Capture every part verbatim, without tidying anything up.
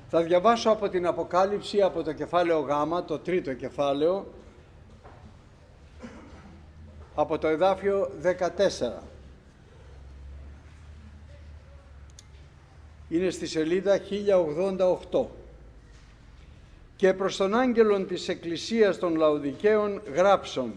Θα διαβάσω από την Αποκάλυψη, από το κεφάλαιο Γ, το τρίτο κεφάλαιο, από το εδάφιο δεκατέσσερα. Είναι στη σελίδα χίλια ογδόντα οκτώ. «Και προς τον άγγελον της Εκκλησίας των Λαοδικαίων γράψον,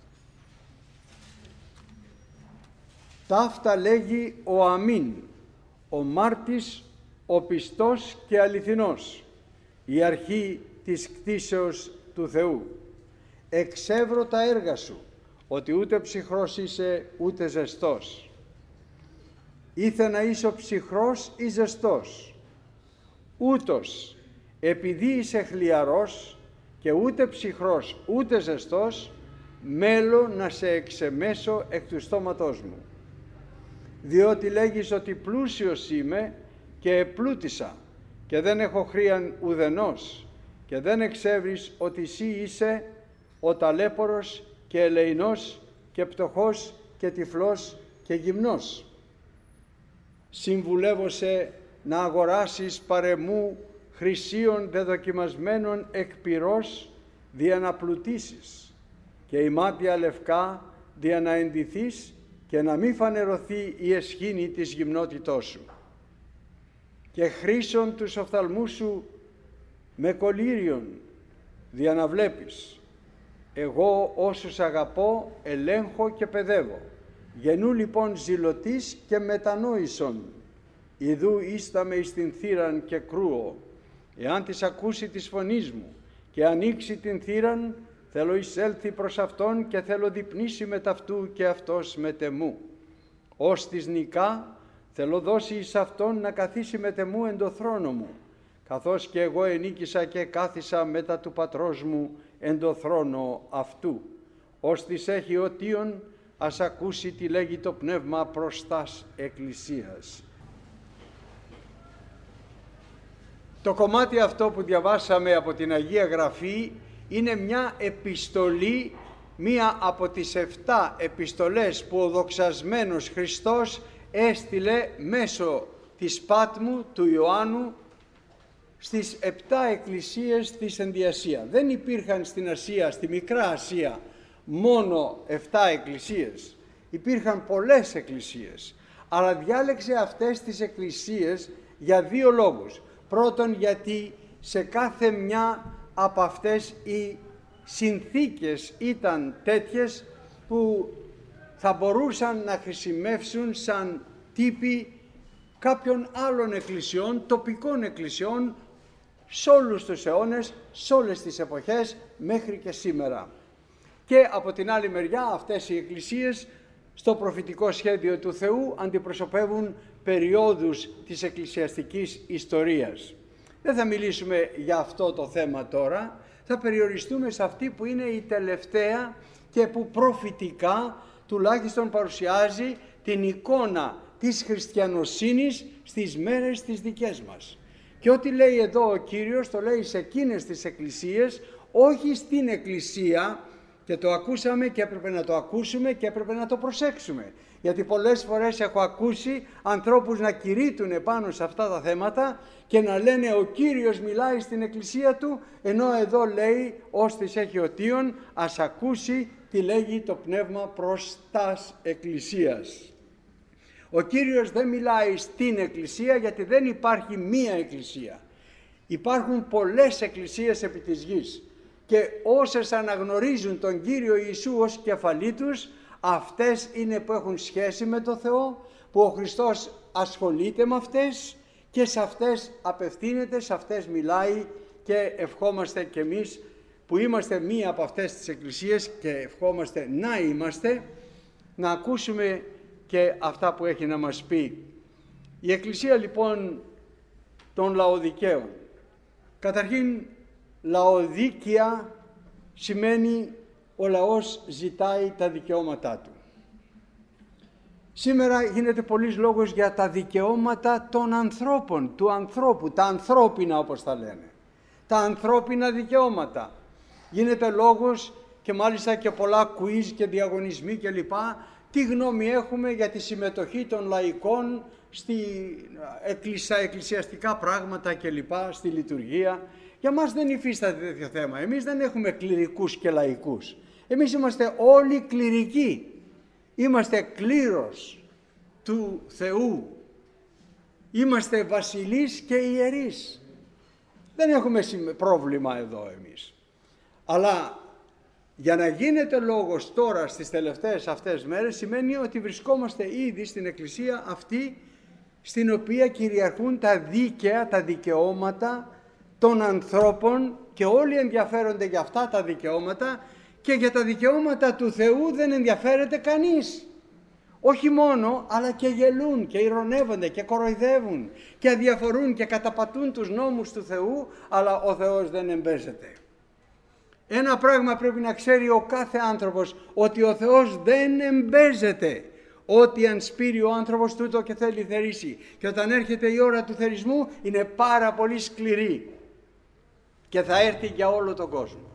ταύτα λέγει ο Αμήν, ο μάρτης, ο πιστός και αληθινός, η αρχή της κτίσεως του Θεού. Εξεύρω τα έργα σου, ότι ούτε ψυχρός είσαι ούτε ζεστός. Ήθε να είσαι ψυχρός ή ζεστός. Ούτως, επειδή είσαι χλιαρός και ούτε ψυχρός ούτε ζεστός, μέλω να σε εξεμέσω εκ του στόματός μου. Διότι λέγεις ότι πλούσιος είμαι και επλούτησα και δεν έχω χρείαν ουδενός, και δεν εξεύρεις ότι εσύ είσαι ο ταλέπορος και ελεηνός και πτωχός και τυφλός και γυμνός. Συμβουλεύωσαι να αγοράσεις παρεμού χρυσίων δεδοκιμασμένων εκ πυρός, δια να πλουτίσεις, και η μάτια λευκά δια να ενδυθείς και να μη φανερωθεί η εσχήνη της γυμνότητός σου. Και χρήσον τους οφθαλμούς σου με κολύριον, δια να βλέπεις. Εγώ όσους αγαπώ ελέγχω και παιδεύω. Γενού λοιπόν ζηλωτής και μετανόησον. Ιδού ίσταμε εις την θύραν και κρούω. Εάν της ακούσει της φωνής μου και ανοίξει την θύραν, θέλω εισέλθει προς αυτόν και θέλω διπνήσει με ταυτού και αυτός με τεμού. Ως της νικά θέλω δώσει εις αυτόν να καθίσει με τεμού εν το θρόνο μου, καθώς και εγώ ενίκησα και κάθισα μετά του πατρός μου εν το θρόνο αυτού. Ως της έχει οτίον, ας ακούσει τι λέγει το πνεύμα προς τας εκκλησίας». Το κομμάτι αυτό που διαβάσαμε από την Αγία Γραφή είναι μια επιστολή, μία από τις εφτά επιστολές που ο δοξασμένος Χριστός έστειλε μέσω της Πάτμου του Ιωάννου στις επτά εκκλησίες της Ενδιασία. Δεν υπήρχαν στην Ασία, στη Μικρά Ασία, μόνο επτά εκκλησίες. Υπήρχαν πολλές εκκλησίες, αλλά διάλεξε αυτές τις εκκλησίες για δύο λόγους. Πρώτον, γιατί σε κάθε μια από αυτές οι συνθήκες ήταν τέτοιες που θα μπορούσαν να χρησιμεύσουν σαν τύποι κάποιων άλλων εκκλησιών, τοπικών εκκλησιών, σε όλους τους αιώνες, σε όλες τις εποχές, μέχρι και σήμερα. Και από την άλλη μεριά αυτές οι εκκλησίες στο προφητικό σχέδιο του Θεού αντιπροσωπεύουν περιόδους της εκκλησιαστικής ιστορίας. Δεν θα μιλήσουμε για αυτό το θέμα τώρα, θα περιοριστούμε σε αυτή που είναι η τελευταία και που προφητικά τουλάχιστον παρουσιάζει την εικόνα της χριστιανοσύνης στις μέρες τις δικές μας. Και ό,τι λέει εδώ ο Κύριος το λέει σε εκείνες τις εκκλησίες, όχι στην εκκλησία, και το ακούσαμε και έπρεπε να το ακούσουμε και έπρεπε να το προσέξουμε. Γιατί πολλές φορές έχω ακούσει ανθρώπους να κηρύττουν πάνω σε αυτά τα θέματα και να λένε ο Κύριος μιλάει στην εκκλησία του, ενώ εδώ λέει ως της έχει οτίον, ας ακούσει τι λέγει το πνεύμα προς τας εκκλησίας. Ο Κύριος δεν μιλάει στην εκκλησία γιατί δεν υπάρχει μία εκκλησία. Υπάρχουν πολλές εκκλησίες επί της γης. Και όσες αναγνωρίζουν τον Κύριο Ιησού ως κεφαλή τους, αυτές είναι που έχουν σχέση με το Θεό, που ο Χριστός ασχολείται με αυτές και σε αυτές απευθύνεται, σε αυτές μιλάει, και ευχόμαστε κι εμείς που είμαστε μία από αυτές τις εκκλησίες και ευχόμαστε να είμαστε, να ακούσουμε και αυτά που έχει να μας πει. Η εκκλησία λοιπόν των Λαοδικαίων, καταρχήν Λαοδίκια σημαίνει ο λαός ζητάει τα δικαιώματά του. Σήμερα γίνεται πολλής λόγος για τα δικαιώματα των ανθρώπων, του ανθρώπου, τα ανθρώπινα όπως τα λένε. Τα ανθρώπινα δικαιώματα. Γίνεται λόγος και μάλιστα και πολλά quiz και διαγωνισμοί κλπ. τι γνώμη έχουμε για τη συμμετοχή των λαϊκών στη, στα εκκλησιαστικά πράγματα κλπ, στη λειτουργία. Για μας δεν υφίσταται τέτοιο θέμα. Εμείς δεν έχουμε κληρικούς και λαϊκούς. Εμείς είμαστε όλοι κληρικοί. Είμαστε κλήρος του Θεού. Είμαστε βασιλείς και ιερείς. Δεν έχουμε πρόβλημα εδώ εμείς. Αλλά για να γίνεται λόγος τώρα στις τελευταίες αυτές μέρες σημαίνει ότι βρισκόμαστε ήδη στην εκκλησία αυτή στην οποία κυριαρχούν τα δίκαια, τα δικαιώματα των ανθρώπων και όλοι ενδιαφέρονται για αυτά τα δικαιώματα και για τα δικαιώματα του Θεού δεν ενδιαφέρεται κανείς. Όχι μόνο, αλλά και γελούν και ειρωνεύονται και κοροϊδεύουν και αδιαφορούν και καταπατούν τους νόμους του Θεού, αλλά ο Θεός δεν εμπέζεται. Ένα πράγμα πρέπει να ξέρει ο κάθε άνθρωπος, ότι ο Θεός δεν εμπέζεται. Ό,τι αν σπείρει ο άνθρωπος τούτο και θέλει θερήσει. Και όταν έρχεται η ώρα του θερισμού είναι πάρα πολύ σκληρή και θα έρθει για όλο τον κόσμο.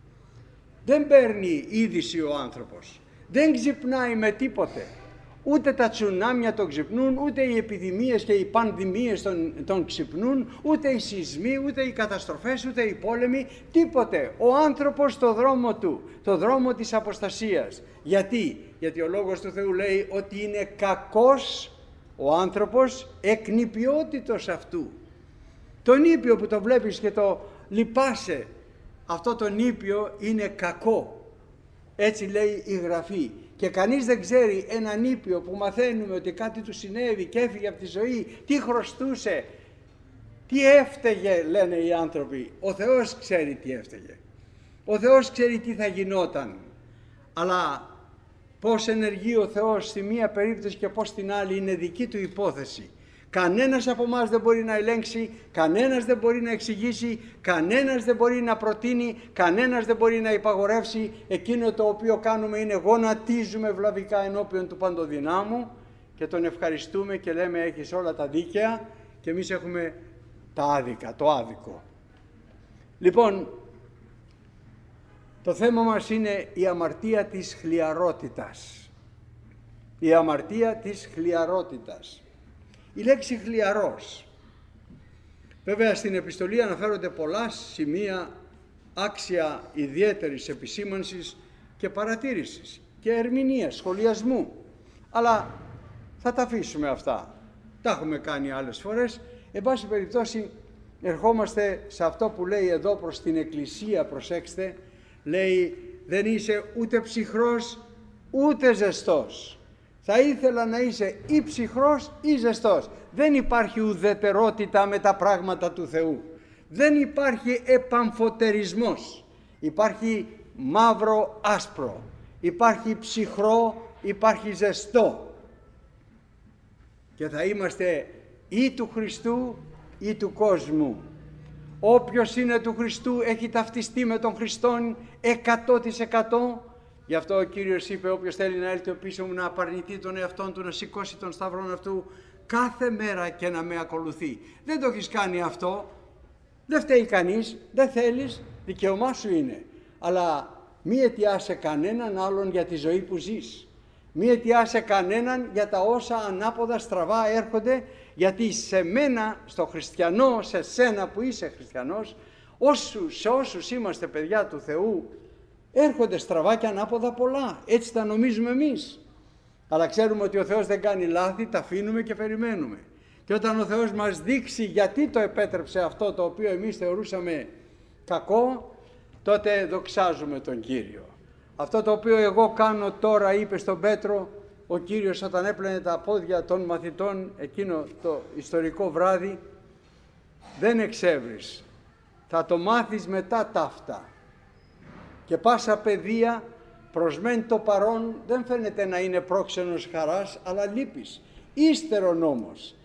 Δεν παίρνει είδηση ο άνθρωπος, δεν ξυπνάει με τίποτε. Ούτε τα τσουνάμια τον ξυπνούν, ούτε οι επιδημίες και οι πανδημίες τον, τον ξυπνούν, ούτε οι σεισμοί, ούτε οι καταστροφές, ούτε οι πόλεμοι, τίποτε. Ο άνθρωπος στο δρόμο του, το δρόμο της αποστασίας. Γιατί? Γιατί ο Λόγος του Θεού λέει ότι είναι κακός ο άνθρωπος εκ νηπιότητος αυτού. Το νήπιο που το βλέπεις και το λυπάσαι, αυτό το νήπιο είναι κακό. Έτσι λέει η Γραφή. Και κανείς δεν ξέρει έναν νήπιο που μαθαίνουμε ότι κάτι του συνέβη και έφυγε από τη ζωή, τι χρωστούσε, τι έφταιγε, λένε οι άνθρωποι. Ο Θεός ξέρει τι έφταιγε. Ο Θεός ξέρει τι θα γινόταν. Αλλά πώς ενεργεί ο Θεός στη μία περίπτωση και πώς στην άλλη είναι δική του υπόθεση. Κανένας από εμάς δεν μπορεί να ελέγξει, κανένας δεν μπορεί να εξηγήσει, κανένας δεν μπορεί να προτείνει, κανένας δεν μπορεί να υπαγορεύσει. Εκείνο το οποίο κάνουμε είναι γονατίζουμε βλαβικά ενώπιον του Παντοδυνάμου και τον ευχαριστούμε και λέμε έχεις όλα τα δίκαια και εμείς έχουμε τα άδικα, το άδικο. Λοιπόν, το θέμα μας είναι η αμαρτία της χλιαρότητας. Η αμαρτία της χλιαρότητας. Η λέξη χλιαρός. Βέβαια στην επιστολή αναφέρονται πολλά σημεία άξια ιδιαίτερης επισήμανσης και παρατήρησης και ερμηνείας, σχολιασμού. Αλλά θα τα αφήσουμε αυτά. Τα έχουμε κάνει άλλες φορές. Εν πάση περιπτώσει ερχόμαστε σε αυτό που λέει εδώ προς την Εκκλησία, προσέξτε, λέει δεν είσαι ούτε ψυχρός ούτε ζεστός. Θα ήθελα να είσαι ή ψυχρός ή ζεστός. Δεν υπάρχει ουδετερότητα με τα πράγματα του Θεού. Δεν υπάρχει επαμφωτερισμός. Υπάρχει μαύρο άσπρο. Υπάρχει ψυχρό, υπάρχει ζεστό. Και θα είμαστε ή του Χριστού ή του κόσμου. Όποιος είναι του Χριστού έχει ταυτιστεί με τον Χριστόν εκατό τοις εκατό. Γι' αυτό ο Κύριος είπε όποιος θέλει να έλθει πίσω μου να απαρνηθεί τον εαυτόν του, να σηκώσει τον σταυρόν αυτού κάθε μέρα και να με ακολουθεί. Δεν το έχεις κάνει αυτό, δεν φταίει κανείς, δεν θέλεις, δικαίωμά σου είναι. Αλλά μη αιτιάσαι κανέναν άλλον για τη ζωή που ζεις. Μη αιτιάσαι κανέναν για τα όσα ανάποδα στραβά έρχονται, γιατί σε μένα, στο χριστιανό, σε σένα που είσαι χριστιανός, όσους, σε όσους είμαστε παιδιά του Θεού, έρχονται στραβά και ανάποδα πολλά. Έτσι τα νομίζουμε εμείς. Αλλά ξέρουμε ότι ο Θεός δεν κάνει λάθη, τα αφήνουμε και περιμένουμε. Και όταν ο Θεός μας δείξει γιατί το επέτρεψε αυτό το οποίο εμείς θεωρούσαμε κακό, τότε δοξάζουμε τον Κύριο. Αυτό το οποίο εγώ κάνω τώρα, είπε στον Πέτρο ο Κύριος όταν έπλαινε τα πόδια των μαθητών εκείνο το ιστορικό βράδυ, δεν εξεύρεις, θα το μάθεις μετά ταύτα. Και πάσα παιδεία προς μεν το παρόν δεν φαίνεται να είναι πρόξενος χαράς, αλλά λύπης. Ύστερον όμως,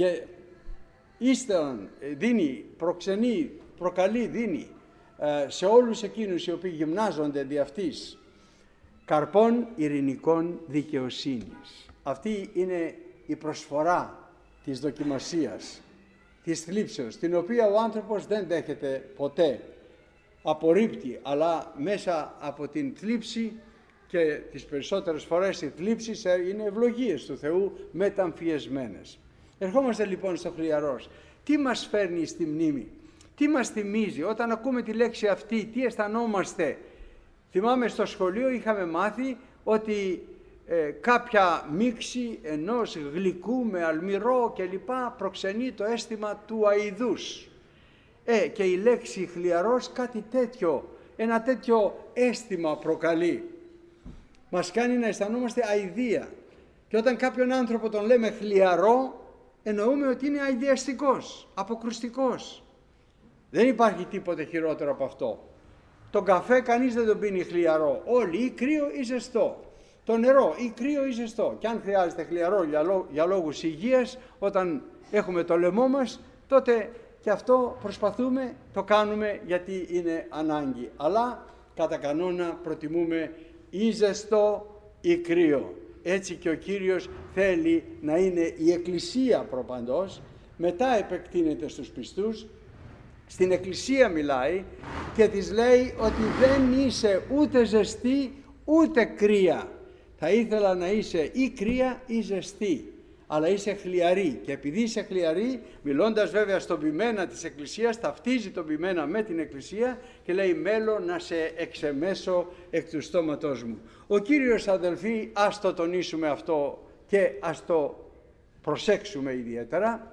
ύστερον δίνει, προξενεί, προκαλεί, δίνει σε όλους εκείνους οι οποίοι γυμνάζονται δι' αυτής καρπών ειρηνικών δικαιοσύνης. Αυτή είναι η προσφορά της δοκιμασίας, της θλίψεως, την οποία ο άνθρωπος δεν δέχεται ποτέ. Απορρίπτει, αλλά μέσα από την θλίψη και τις περισσότερες φορές οι θλίψεις είναι ευλογίες του Θεού μεταμφιεσμένες. Ερχόμαστε λοιπόν στο χλιαρός. Τι μας φέρνει στη μνήμη, τι μας θυμίζει όταν ακούμε τη λέξη αυτή, τι αισθανόμαστε? Θυμάμαι στο σχολείο είχαμε μάθει ότι ε, κάποια μίξη ενός γλυκού με αλμυρό κλπ. Προξενεί το αίσθημα του αηδούς. Ε, και η λέξη χλιαρός κάτι τέτοιο, ένα τέτοιο αίσθημα προκαλεί. Μας κάνει να αισθανόμαστε αηδία. Και όταν κάποιον άνθρωπο τον λέμε χλιαρό, εννοούμε ότι είναι αηδιαστικός, αποκρουστικός. Δεν υπάρχει τίποτε χειρότερο από αυτό. Τον καφέ κανείς δεν τον πίνει χλιαρό. Όλοι ή κρύο ή ζεστό. Το νερό ή κρύο ή ζεστό. Και αν χρειάζεται χλιαρό για, λό, για λόγους υγείας, όταν έχουμε το λαιμό μας, τότε και αυτό προσπαθούμε, το κάνουμε γιατί είναι ανάγκη. Αλλά κατά κανόνα προτιμούμε ή ζεστό ή κρύο. Έτσι και ο Κύριος θέλει να είναι η Εκκλησία προπαντός, μετά επεκτείνεται στους πιστούς. Στην Εκκλησία μιλάει και της λέει ότι δεν είσαι ούτε ζεστή ούτε κρύα. Θα ήθελα να είσαι ή κρύα ή ζεστή, αλλά είσαι χλιαρή. Και επειδή είσαι χλιαρή, μιλώντας βέβαια στον ποιμένα της Εκκλησίας, ταυτίζει τον ποιμένα με την Εκκλησία και λέει «Μέλω να σε εξεμέσω εκ του στόματός μου». Ο Κύριος, αδελφοί, ας το τονίσουμε αυτό και ας το προσέξουμε ιδιαίτερα,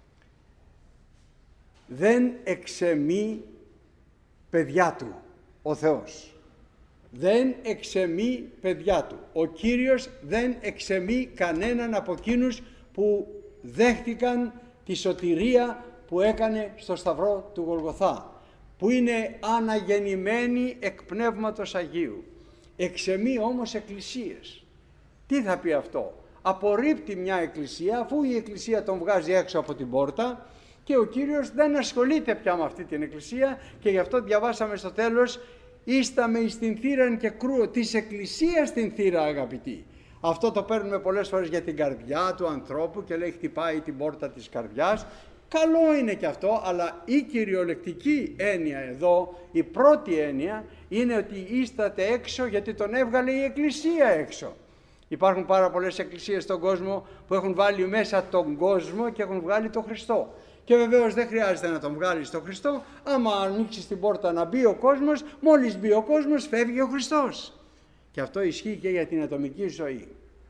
δεν εξεμεί παιδιά του ο Θεός. Δεν εξεμεί παιδιά του. Ο Κύριος δεν εξεμεί κανέναν από εκείνους που δέχτηκαν τη σωτηρία που έκανε στο Σταυρό του Γολγοθά, που είναι αναγεννημένοι εκ Πνεύματος Αγίου. Εξεμεί όμως εκκλησίες. Τι θα πει αυτό? Απορρίπτει μια εκκλησία, αφού η εκκλησία τον βγάζει έξω από την πόρτα, και ο Κύριος δεν ασχολείται πια με αυτή την εκκλησία, και γι' αυτό διαβάσαμε στο τέλος «Ίσταμε εις την θύραν και κρούω», της εκκλησίας την θύρα, αγαπητοί. Αυτό το παίρνουμε πολλές φορές για την καρδιά του ανθρώπου και λέει χτυπάει την πόρτα της καρδιάς. Καλό είναι και αυτό, αλλά η κυριολεκτική έννοια εδώ, η πρώτη έννοια, είναι ότι ίσταται έξω γιατί τον έβγαλε η εκκλησία έξω. Υπάρχουν πάρα πολλές εκκλησίες στον κόσμο που έχουν βάλει μέσα τον κόσμο και έχουν βγάλει τον Χριστό. Και βεβαίως δεν χρειάζεται να τον βγάλεις τον Χριστό. Άμα ανοίξεις την πόρτα να μπει ο κόσμος, μόλις μπει ο κόσμος φεύγει ο Χριστός. Και αυτό ισχύει και για την ατομική ζωή.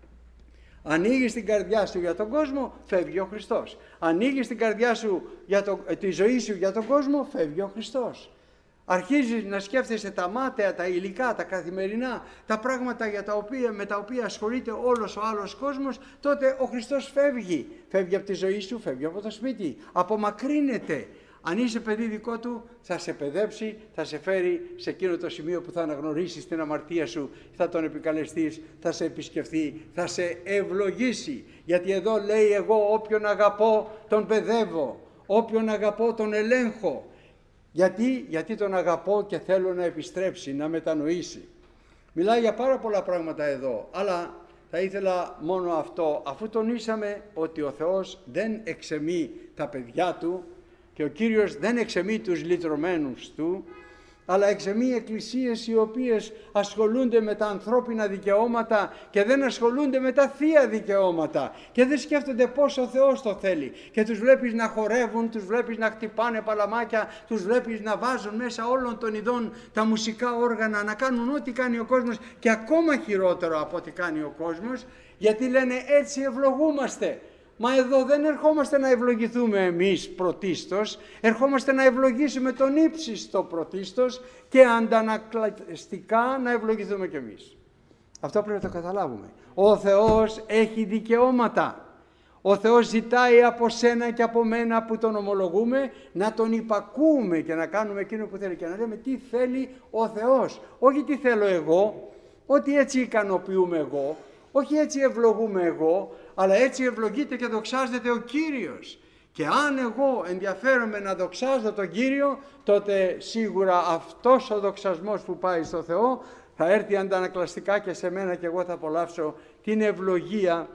Ανοίγεις την καρδιά σου για τον κόσμο, φεύγει ο Χριστός. Ανοίγεις την καρδιά σου, για το, τη ζωή σου για τον κόσμο, φεύγει ο Χριστός. Αρχίζεις να σκέφτεσαι τα μάταια, τα υλικά, τα καθημερινά, τα πράγματα για τα οποία, με τα οποία ασχολείται όλος ο άλλος κόσμος, τότε ο Χριστός φεύγει. Φεύγει από τη ζωή σου, φεύγει από το σπίτι, απομακρύνεται. Αν είσαι παιδί δικό του, θα σε παιδέψει, θα σε φέρει σε εκείνο το σημείο που θα αναγνωρίσεις την αμαρτία σου, θα τον επικαλεστείς, θα σε επισκεφθεί, θα σε ευλογήσει. Γιατί εδώ λέει εγώ όποιον αγαπώ τον παιδεύω, όποιον αγαπώ τον ελέγχω. Γιατί, γιατί τον αγαπώ και θέλω να επιστρέψει, να μετανοήσει. Μιλάει για πάρα πολλά πράγματα εδώ, αλλά θα ήθελα μόνο αυτό, αφού τονίσαμε ότι ο Θεός δεν εξεμεί τα παιδιά του και ο Κύριος δεν εξεμεί τους λυτρωμένους του, αλλά εξεμεί εκκλησίες οι οποίες ασχολούνται με τα ανθρώπινα δικαιώματα και δεν ασχολούνται με τα θεία δικαιώματα και δεν σκέφτονται πώς ο Θεός το θέλει, και τους βλέπεις να χορεύουν, τους βλέπεις να χτυπάνε παλαμάκια, τους βλέπεις να βάζουν μέσα όλων των ειδών τα μουσικά όργανα, να κάνουν ό,τι κάνει ο κόσμος και ακόμα χειρότερο από ό,τι κάνει ο κόσμος, γιατί λένε έτσι ευλογούμαστε. Μα εδώ δεν ερχόμαστε να ευλογηθούμε εμείς πρωτίστως, ερχόμαστε να ευλογήσουμε τον ύψιστο πρωτίστως και αντανακλαστικά να ευλογηθούμε κι εμείς. Αυτό πρέπει να το καταλάβουμε. Ο Θεός έχει δικαιώματα. Ο Θεός ζητάει από σένα και από μένα που τον ομολογούμε να τον υπακούμε και να κάνουμε εκείνο που θέλει και να λέμε τι θέλει ο Θεός. Όχι τι θέλω εγώ, ότι έτσι ικανοποιούμε εγώ, όχι έτσι ευλογούμε εγώ, αλλά έτσι ευλογείται και δοξάζεται ο Κύριος. Και αν εγώ ενδιαφέρομαι να δοξάζω τον Κύριο, τότε σίγουρα αυτός ο δοξασμός που πάει στο Θεό θα έρθει αντανακλαστικά και σε μένα και εγώ θα απολαύσω την ευλογία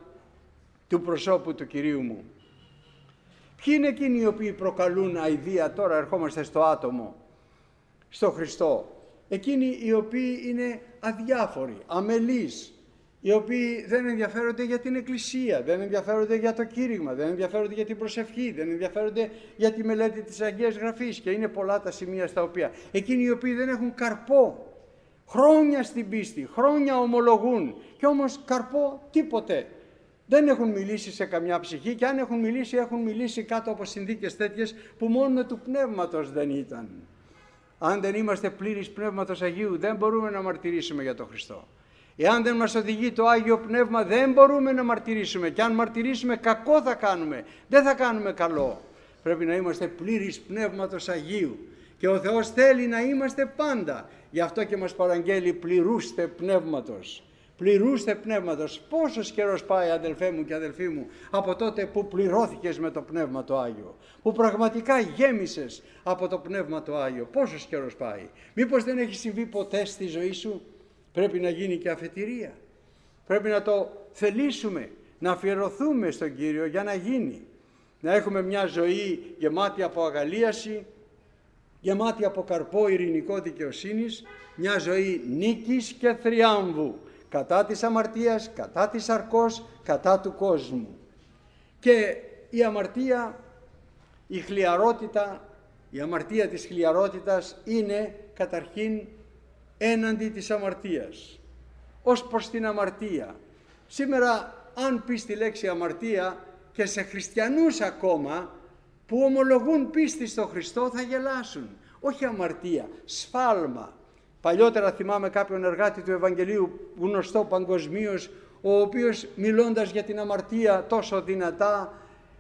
του προσώπου του Κυρίου μου. Ποιοι είναι εκείνοι οι οποίοι προκαλούν αηδία? Τώρα ερχόμαστε στο άτομο, στο Χριστό. εκείνοι οι οποίοι είναι αδιάφοροι, αμελείς, οι οποίοι δεν ενδιαφέρονται για την Εκκλησία, δεν ενδιαφέρονται για το κήρυγμα, δεν ενδιαφέρονται για την προσευχή, δεν ενδιαφέρονται για τη μελέτη της Αγίας Γραφής, και είναι πολλά τα σημεία στα οποία εκείνοι οι οποίοι δεν έχουν καρπό, χρόνια στην πίστη, χρόνια ομολογούν και όμως καρπό τίποτε. Δεν έχουν μιλήσει σε καμιά ψυχή, και αν έχουν μιλήσει, έχουν μιλήσει κάτω από συνθήκες τέτοιες που μόνο του Πνεύματος δεν ήταν. Αν δεν είμαστε πλήρεις Πνεύματος Αγίου, δεν μπορούμε να μαρτυρήσουμε για τον Χριστό. Εάν δεν μας οδηγεί το Άγιο Πνεύμα, δεν μπορούμε να μαρτυρήσουμε, και αν μαρτυρήσουμε, κακό θα κάνουμε, δεν θα κάνουμε καλό. Πρέπει να είμαστε πλήρεις Πνεύματος Αγίου, και ο Θεός θέλει να είμαστε πάντα. Γι' αυτό και μας παραγγέλει, πληρούστε Πνεύματος. Πληρούστε Πνεύματος. Πόσος καιρός πάει, αδελφέ μου και αδελφοί μου, από τότε που πληρώθηκες με το Πνεύμα το Άγιο, που πραγματικά γέμισες από το Πνεύμα το Άγιο? Πόσος καιρός πάει? Μήπως δεν έχει συμβεί ποτέ στη ζωή σου? Πρέπει να γίνει και αφετηρία. Πρέπει να το θελήσουμε, να αφιερωθούμε στον Κύριο για να γίνει. Να έχουμε μια ζωή γεμάτη από αγαλίαση, γεμάτη από καρπό ειρηνικό δικαιοσύνης, μια ζωή νίκης και θριάμβου, κατά της αμαρτίας, κατά της σαρκός, κατά του κόσμου. Και η αμαρτία, η χλιαρότητα, η αμαρτία της χλιαρότητας είναι καταρχήν έναντι της αμαρτίας. Ως προς την αμαρτία, σήμερα αν πεις τη λέξη αμαρτία και σε χριστιανούς ακόμα που ομολογούν πίστη στο Χριστό, θα γελάσουν. Όχι αμαρτία, σφάλμα. Παλιότερα θυμάμαι κάποιον εργάτη του Ευαγγελίου, γνωστό παγκοσμίως, ο οποίος μιλώντας για την αμαρτία τόσο δυνατά,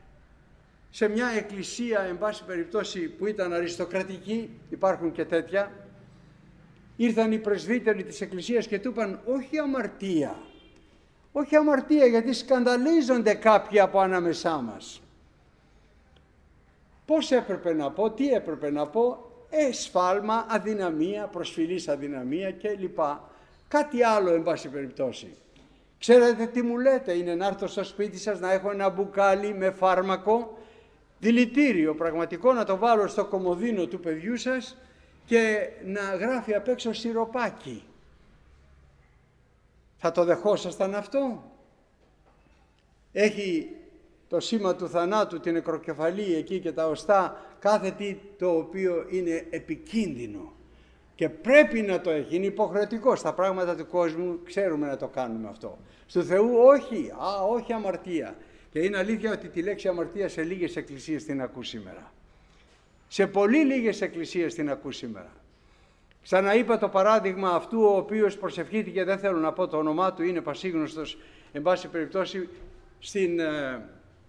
σε μια εκκλησία, εν πάση περιπτώσει, που ήταν αριστοκρατική, υπάρχουν και τέτοια, ήρθαν οι πρεσβύτεροι της εκκλησίας και του είπαν, όχι αμαρτία, όχι αμαρτία, γιατί σκανδαλίζονται κάποιοι από ανάμεσά μας. Πώς έπρεπε να πω, τι έπρεπε να πω? Ε, σφάλμα, αδυναμία, προσφυλής αδυναμία κλπ. Κάτι άλλο, εν πάση περιπτώσει. Ξέρετε τι μου λέτε? Είναι να έρθω στο σπίτι σας, να έχω ένα μπουκάλι με φάρμακο, δηλητήριο πραγματικό, να το βάλω στο κομοδίνο του παιδιού σας και να γράφει απ' έξω σιροπάκι. Θα το δεχόσασταν αυτό? Έχει το σήμα του θανάτου, την νεκροκεφαλή εκεί και τα οστά, κάθε τι το οποίο είναι επικίνδυνο. Και πρέπει να το έχει, είναι υποχρεωτικό. Στα πράγματα του κόσμου ξέρουμε να το κάνουμε αυτό. Στου Θεού όχι, α, όχι αμαρτία. Και είναι αλήθεια ότι τη λέξη αμαρτία σε λίγες εκκλησίες την ακούς σήμερα. Σε πολύ λίγες εκκλησίες την ακούς σήμερα. Ξαναείπα το παράδειγμα αυτού ο οποίος προσευχήθηκε, δεν θέλω να πω το όνομά του, είναι πασίγνωστος, εν πάση περιπτώσει, στην, ε,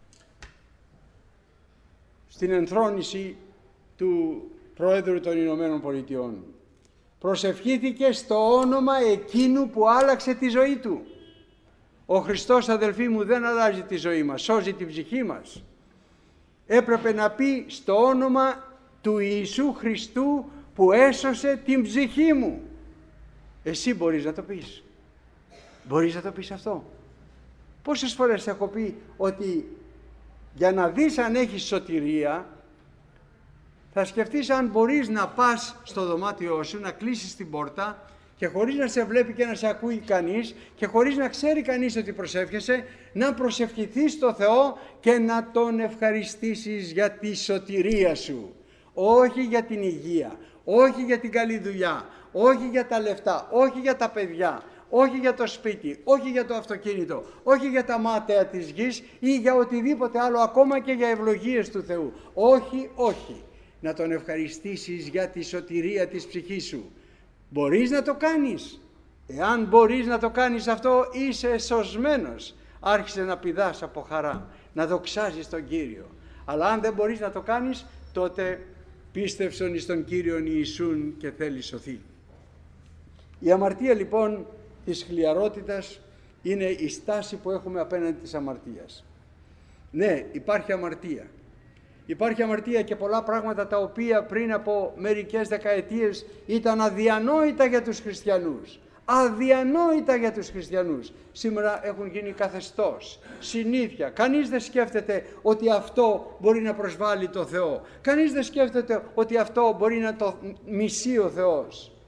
στην ενθρόνηση του Προέδρου των Ηνωμένων Πολιτειών. Προσευχήθηκε στο όνομα εκείνου που άλλαξε τη ζωή του. Ο Χριστός, αδελφοί μου, δεν αλλάζει τη ζωή μας, σώζει την ψυχή μας. Έπρεπε να πει στο όνομα του Ιησού Χριστού που έσωσε την ψυχή μου. Εσύ μπορείς να το πεις? Μπορείς να το πεις αυτό? Πόσες φορές έχω πει ότι για να δεις αν έχεις σωτηρία, θα σκεφτείς αν μπορείς να πας στο δωμάτιό σου, να κλείσεις την πόρτα και χωρίς να σε βλέπει και να σε ακούει κανείς και χωρίς να ξέρει κανείς ότι προσεύχεσαι, να προσευχηθείς στο Θεό και να Τον ευχαριστήσεις για τη σωτηρία σου. Όχι για την υγεία, όχι για την καλή δουλειά, όχι για τα λεφτά, όχι για τα παιδιά, όχι για το σπίτι, όχι για το αυτοκίνητο, όχι για τα μάταια της γης ή για οτιδήποτε άλλο, ακόμα και για ευλογίες του Θεού. Όχι, όχι. Να Τον ευχαριστήσεις για τη σωτηρία της ψυχής σου. Μπορείς να το κάνεις? Εάν μπορείς να το κάνεις αυτό, είσαι σωσμένος. Άρχισε να πηδάς από χαρά, να δοξάζεις τον Κύριο. Αλλά αν δεν μπορείς να το κάνεις, τότε πίστευσον εις τον Κύριον Ιησούν και θέλει σωθεί. Η αμαρτία λοιπόν της χλιαρότητας είναι η στάση που έχουμε απέναντι της αμαρτίας. Ναι, υπάρχει αμαρτία. Υπάρχει αμαρτία και πολλά πράγματα τα οποία πριν από μερικές δεκαετίες ήταν αδιανόητα για τους χριστιανούς. Αδιανόητα για τους χριστιανούς. Σήμερα έχουν γίνει καθεστώς, συνήθεια. Κανείς δεν σκέφτεται ότι αυτό μπορεί να προσβάλλει το Θεό. Κανείς δεν σκέφτεται ότι αυτό μπορεί να το μισεί ο Θεός.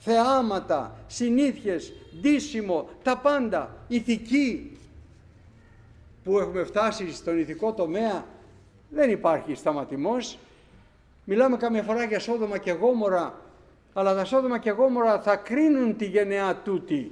θεάματα, συνήθειες, ντύσιμο, τα πάντα, ηθική. Που έχουμε φτάσει στον ηθικό τομέα, δεν υπάρχει σταματημός. Μιλάμε καμιά φορά για Σόδομα και Γόμορα, αλλά τα Σόδομα και Γόμορα θα κρίνουν τη γενεά τούτη.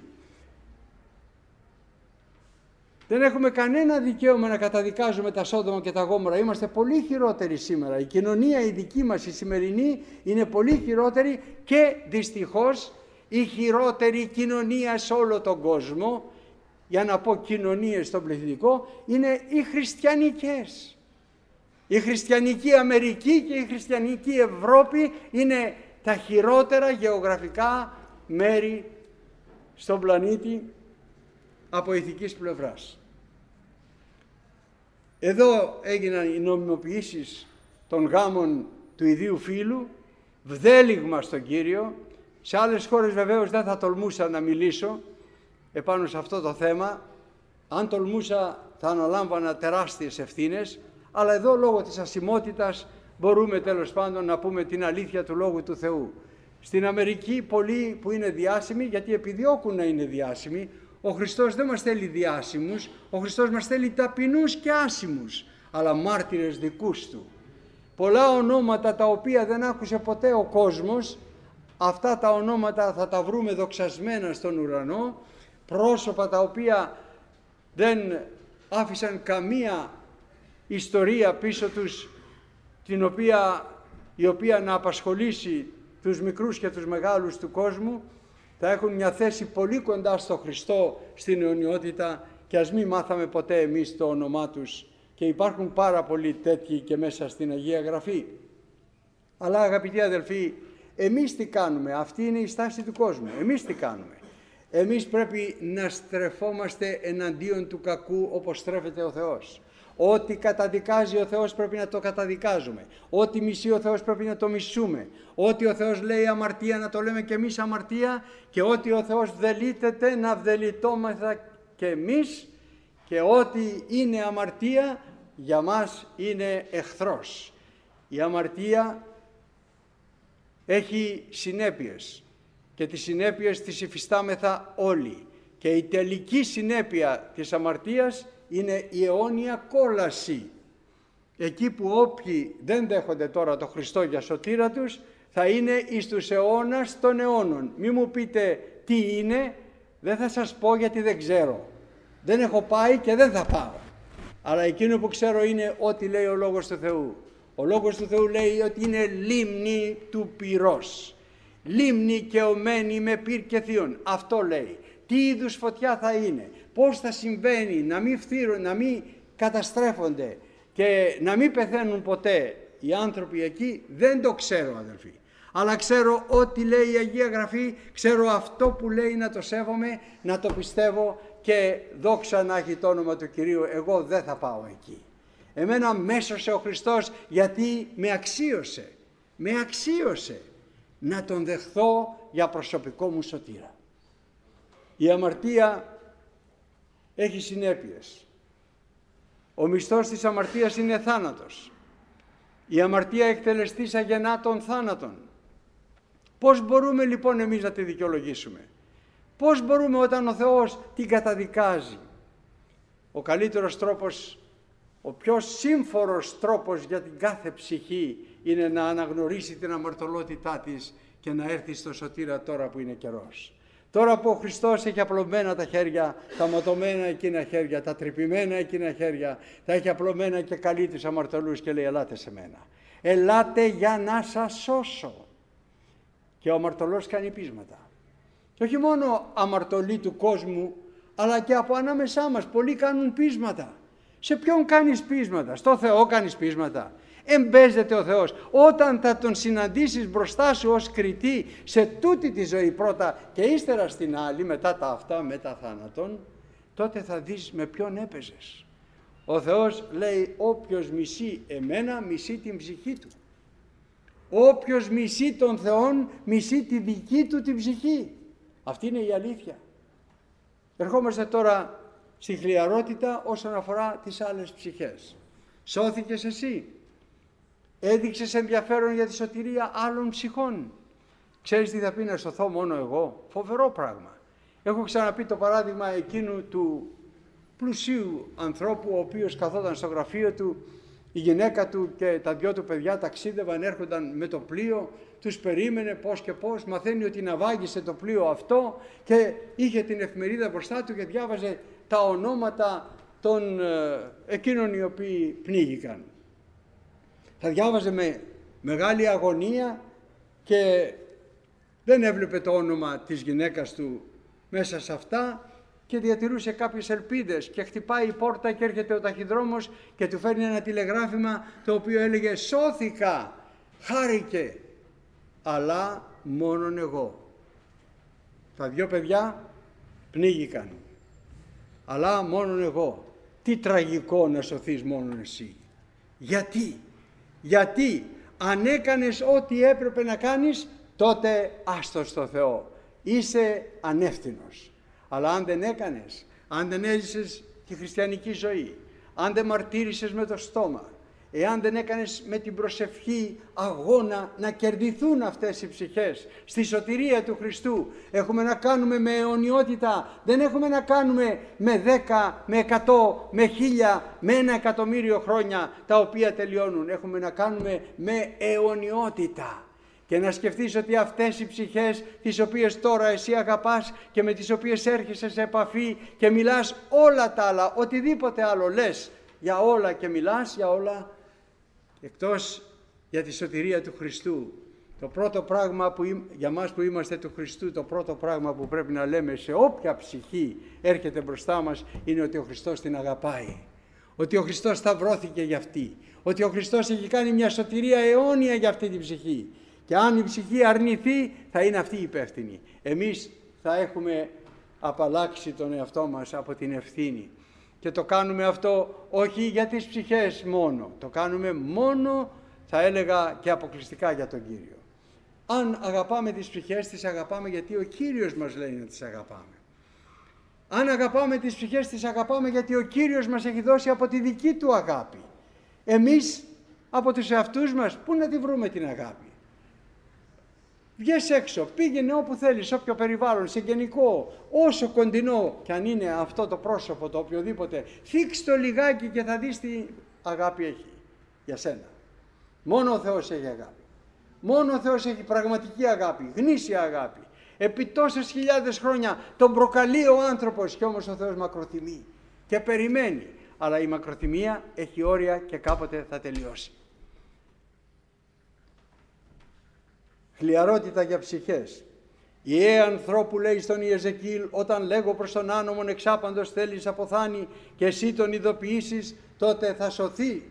Δεν έχουμε κανένα δικαίωμα να καταδικάζουμε τα Σόδομα και τα Γόμορα. Είμαστε πολύ χειρότεροι σήμερα. Η κοινωνία η δική μας, η σημερινή, είναι πολύ χειρότερη και δυστυχώς η χειρότερη κοινωνία σε όλο τον κόσμο, για να πω κοινωνίες στον πληθυντικό, είναι οι χριστιανικές. Η χριστιανική Αμερική και η χριστιανική Ευρώπη είναι τα χειρότερα γεωγραφικά μέρη στον πλανήτη από ηθικής πλευράς. Εδώ έγιναν οι νομιμοποιήσεις των γάμων του ιδίου φύλου, βδέλιγμα στον Κύριο. Σε άλλες χώρες βεβαίως δεν θα τολμούσα να μιλήσω επάνω σε αυτό το θέμα. Αν τολμούσα θα αναλάμβανα τεράστιες ευθύνες, αλλά εδώ λόγω της ασημότητας μπορούμε τέλος πάντων να πούμε την αλήθεια του Λόγου του Θεού. Στην Αμερική πολλοί που είναι διάσημοι, γιατί επιδιώκουν να είναι διάσημοι, ο Χριστός δεν μας θέλει διάσημους, ο Χριστός μας θέλει ταπεινούς και άσημους, αλλά μάρτυρες δικούς Του. Πολλά ονόματα τα οποία δεν άκουσε ποτέ ο κόσμος, αυτά τα ονόματα θα τα βρούμε δοξασμένα στον ουρανό, πρόσωπα τα οποία δεν άφησαν καμία ιστορία πίσω τους, την οποία, η οποία να απασχολήσει τους μικρούς και τους μεγάλους του κόσμου, θα έχουν μια θέση πολύ κοντά στο Χριστό στην αιωνιότητα και ας μην μάθαμε ποτέ εμείς το όνομά τους, και υπάρχουν πάρα πολλοί τέτοιοι και μέσα στην Αγία Γραφή. Αλλά αγαπητοί αδελφοί, εμείς τι κάνουμε? Αυτή είναι η στάση του κόσμου. Εμείς τι κάνουμε? Εμείς πρέπει να στρεφόμαστε εναντίον του κακού όπως στρέφεται ο Θεός. Ό,τι καταδικάζει ο Θεός πρέπει να το καταδικάζουμε. Ό,τι μισεί ο Θεός πρέπει να το μισούμε. Ό,τι ο Θεός λέει αμαρτία να το λέμε και εμείς αμαρτία, και ό,τι ο Θεός βδελίτεται να βδελιτόμεθα και εμείς, και ό,τι είναι αμαρτία για μας είναι εχθρός. Η αμαρτία έχει συνέπειες και τις συνέπειες τις υφιστάμεθα όλοι, και η τελική συνέπεια της αμαρτίας είναι η αιώνια κόλαση. Εκεί που όποιοι δεν δέχονται τώρα το Χριστό για σωτήρα τους, θα είναι εις τους αιώνας των αιώνων. Μη μου πείτε τι είναι, δεν θα σας πω γιατί δεν ξέρω. Δεν έχω πάει και δεν θα πάω. Αλλά εκείνο που ξέρω είναι ό,τι λέει ο Λόγος του Θεού. Ο Λόγος του Θεού λέει ότι είναι λίμνη του πυρός. Λίμνη καιωμένη με πυρ και θείον. Αυτό λέει. Τι είδους φωτιά θα είναι, πώς θα συμβαίνει, να μην φθύρουν, να μην καταστρέφονται και να μην πεθαίνουν ποτέ οι άνθρωποι εκεί, δεν το ξέρω αδελφοί. Αλλά ξέρω ό,τι λέει η Αγία Γραφή, ξέρω αυτό που λέει να το σέβομαι, να το πιστεύω, και δόξα να έχει το όνομα του Κυρίου, εγώ δεν θα πάω εκεί. Εμένα μέσωσε ο Χριστός γιατί με αξίωσε, με αξίωσε να τον δεχθώ για προσωπικό μου σωτήρα. Η αμαρτία έχει συνέπειες. Ο μισθός της αμαρτίας είναι θάνατος. Η αμαρτία εκτελεστής αγεννάτων θάνατον. Πώς μπορούμε λοιπόν εμείς να τη δικαιολογήσουμε? Πώς μπορούμε όταν ο Θεός την καταδικάζει? Ο καλύτερος τρόπος, ο πιο σύμφορος τρόπος για την κάθε ψυχή είναι να αναγνωρίσει την αμαρτωλότητά της και να έρθει στο σωτήρα τώρα που είναι καιρός. Τώρα που ο Χριστός έχει απλωμένα τα χέρια, τα ματωμένα εκείνα χέρια, τα τρυπημένα εκείνα χέρια, τα έχει απλωμένα και καλεί τους αμαρτωλούς και λέει ελάτε σε μένα. Ελάτε για να σας σώσω. Και ο αμαρτωλός κάνει πείσματα. Και όχι μόνο αμαρτωλοί του κόσμου, αλλά και από ανάμεσά μας. Πολλοί κάνουν πείσματα. Σε ποιον κάνεις πείσματα? Στο Θεό κάνεις πείσματα? Εμπέζεται ο Θεός. Όταν θα τον συναντήσεις μπροστά σου ως κριτή σε τούτη τη ζωή πρώτα και ύστερα στην άλλη, μετά τα αυτά, μετά θάνατον, τότε θα δεις με ποιον έπαιζες. Ο Θεός λέει όποιος μισεί εμένα μισεί την ψυχή του. Όποιος μισεί τον Θεόν μισεί τη δική του την ψυχή. Αυτή είναι η αλήθεια. Ερχόμαστε τώρα στη χλιαρότητα όσον αφορά τις άλλες ψυχές. Σώθηκες εσύ? Έδειξες ενδιαφέρον για τη σωτηρία άλλων ψυχών? Ξέρεις τι θα πει να σωθώ μόνο εγώ? Φοβερό πράγμα. Έχω ξαναπεί το παράδειγμα εκείνου του πλουσίου ανθρώπου, ο οποίος καθόταν στο γραφείο του, η γυναίκα του και τα δυο του παιδιά ταξίδευαν, έρχονταν με το πλοίο, τους περίμενε πώς και πώς, μαθαίνει ότι ναυάγησε το πλοίο αυτό και είχε την εφημερίδα μπροστά του και διάβαζε τα ονόματα των ε, εκείνων οι οποίοι πνίγηκαν. Τα διάβαζε με μεγάλη αγωνία και δεν έβλεπε το όνομα της γυναίκας του μέσα σε αυτά και διατηρούσε κάποιες ελπίδες και χτυπάει η πόρτα και έρχεται ο ταχυδρόμος και του φέρνει ένα τηλεγράφημα το οποίο έλεγε «Σώθηκα, χάρηκε, αλλά μόνον εγώ». Τα δυο παιδιά πνίγηκαν, αλλά μόνον εγώ. Τι τραγικό να σωθείς μόνον εσύ. Γιατί, γιατί αν έκανες ό,τι έπρεπε να κάνεις, τότε άστο στο Θεό. Είσαι ανεύθυνος. Αλλά αν δεν έκανες, αν δεν έζησες τη χριστιανική ζωή, αν δεν μαρτύρησες με το στόμα, εάν δεν έκανες με την προσευχή αγώνα να κερδιθούν αυτές οι ψυχές στη σωτηρία του Χριστού, έχουμε να κάνουμε με αιωνιότητα, δεν έχουμε να κάνουμε με δέκα, με εκατό, με χίλια, με ένα εκατομμύριο χρόνια τα οποία τελειώνουν. Έχουμε να κάνουμε με αιωνιότητα. Και να σκεφτείς ότι αυτές οι ψυχές τις οποίες τώρα εσύ αγαπάς και με τις οποίες έρχεσαι σε επαφή και μιλάς όλα τα άλλα, οτιδήποτε άλλο λες για όλα και μιλάς για όλα, εκτός για τη σωτηρία του Χριστού. Το πρώτο πράγμα που, για μας που είμαστε του Χριστού, το πρώτο πράγμα που πρέπει να λέμε σε όποια ψυχή έρχεται μπροστά μας είναι ότι ο Χριστός την αγαπάει. Ότι ο Χριστός σταυρώθηκε για αυτή. Ότι ο Χριστός έχει κάνει μια σωτηρία αιώνια για αυτή την ψυχή. Και αν η ψυχή αρνηθεί, θα είναι αυτή η υπεύθυνη. Εμείς θα έχουμε απαλλάξει τον εαυτό μας από την ευθύνη. Και το κάνουμε αυτό όχι για τις ψυχές μόνο. Το κάνουμε μόνο, θα έλεγα, και αποκλειστικά για τον Κύριο. Αν αγαπάμε τις ψυχές, τις αγαπάμε γιατί ο Κύριος μας λέει να τις αγαπάμε. Αν αγαπάμε τις ψυχές, τις αγαπάμε γιατί ο Κύριος μας έχει δώσει από τη δική του αγάπη. Εμείς από τους εαυτούς μας, πού να τη βρούμε την αγάπη? Βγες έξω, πήγαινε όπου θέλεις, όποιο περιβάλλον, σε γενικό, όσο κοντινό κι αν είναι αυτό το πρόσωπο, το οποιοδήποτε, θίξ' το λιγάκι και θα δεις τι αγάπη έχει για σένα. Μόνο ο Θεός έχει αγάπη. Μόνο ο Θεός έχει πραγματική αγάπη, γνήσια αγάπη. Επί τόσες χιλιάδες χρόνια τον προκαλεί ο άνθρωπος και όμως ο Θεός μακροθυμεί και περιμένει. Αλλά η μακροθυμία έχει όρια και κάποτε θα τελειώσει. Χλιαρότητα για ψυχές. «Ιε ανθρώπου», λέει στον Ιεζεκίλ, «όταν λέγω προς τον άνομον εξάπαντος θέλεις αποθάνει και εσύ τον ειδοποιήσεις, τότε θα σωθεί,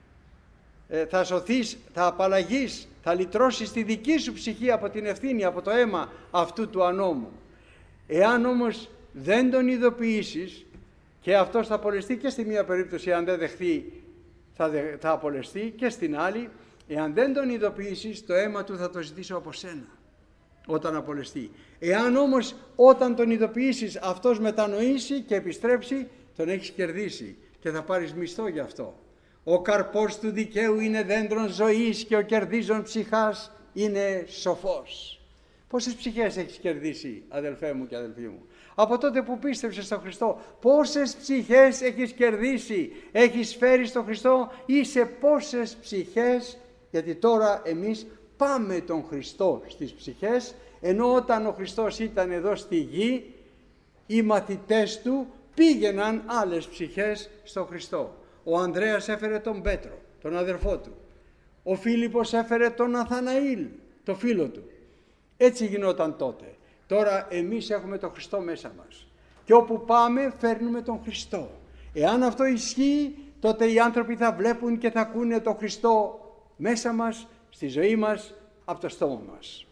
ε, θα σωθείς, θα απαλλαγείς, θα λυτρώσεις τη δική σου ψυχή από την ευθύνη, από το αίμα αυτού του ανώμου. Εάν όμως δεν τον ειδοποιήσεις, και αυτός θα απολεστεί και στη μία περίπτωση, αν δεν δεχθεί θα, δε, θα απολεστεί, και στην άλλη, εάν δεν τον ειδοποιήσεις, το αίμα του θα το ζητήσω από σένα όταν απολεστεί. Εάν όμως όταν τον ειδοποιήσεις αυτός μετανοήσει και επιστρέψει, τον έχεις κερδίσει και θα πάρεις μισθό γι' αυτό. Ο καρπός του δικαίου είναι δέντρον ζωής και ο κερδίζων ψυχάς είναι σοφός. Πόσες ψυχές έχεις κερδίσει, αδελφέ μου και αδελφοί μου? Από τότε που πίστεψες στον Χριστό, πόσες ψυχές έχεις κερδίσει, έχεις φέρει στον Χριστό ή σε πόσες ψυχές? Γιατί τώρα εμείς πάμε τον Χριστό στις ψυχές, ενώ όταν ο Χριστός ήταν εδώ στη γη, οι μαθητές του πήγαιναν άλλες ψυχές στον Χριστό. Ο Ανδρέας έφερε τον Πέτρο, τον αδερφό του. Ο Φίλιππος έφερε τον Ναθαναήλ, το φίλο του. Έτσι γινόταν τότε. Τώρα εμείς έχουμε τον Χριστό μέσα μας. Και όπου πάμε φέρνουμε τον Χριστό. Εάν αυτό ισχύει, τότε οι άνθρωποι θα βλέπουν και θα ακούνε τον Χριστό μέσα μας, στη ζωή μας, από το στόμα μας.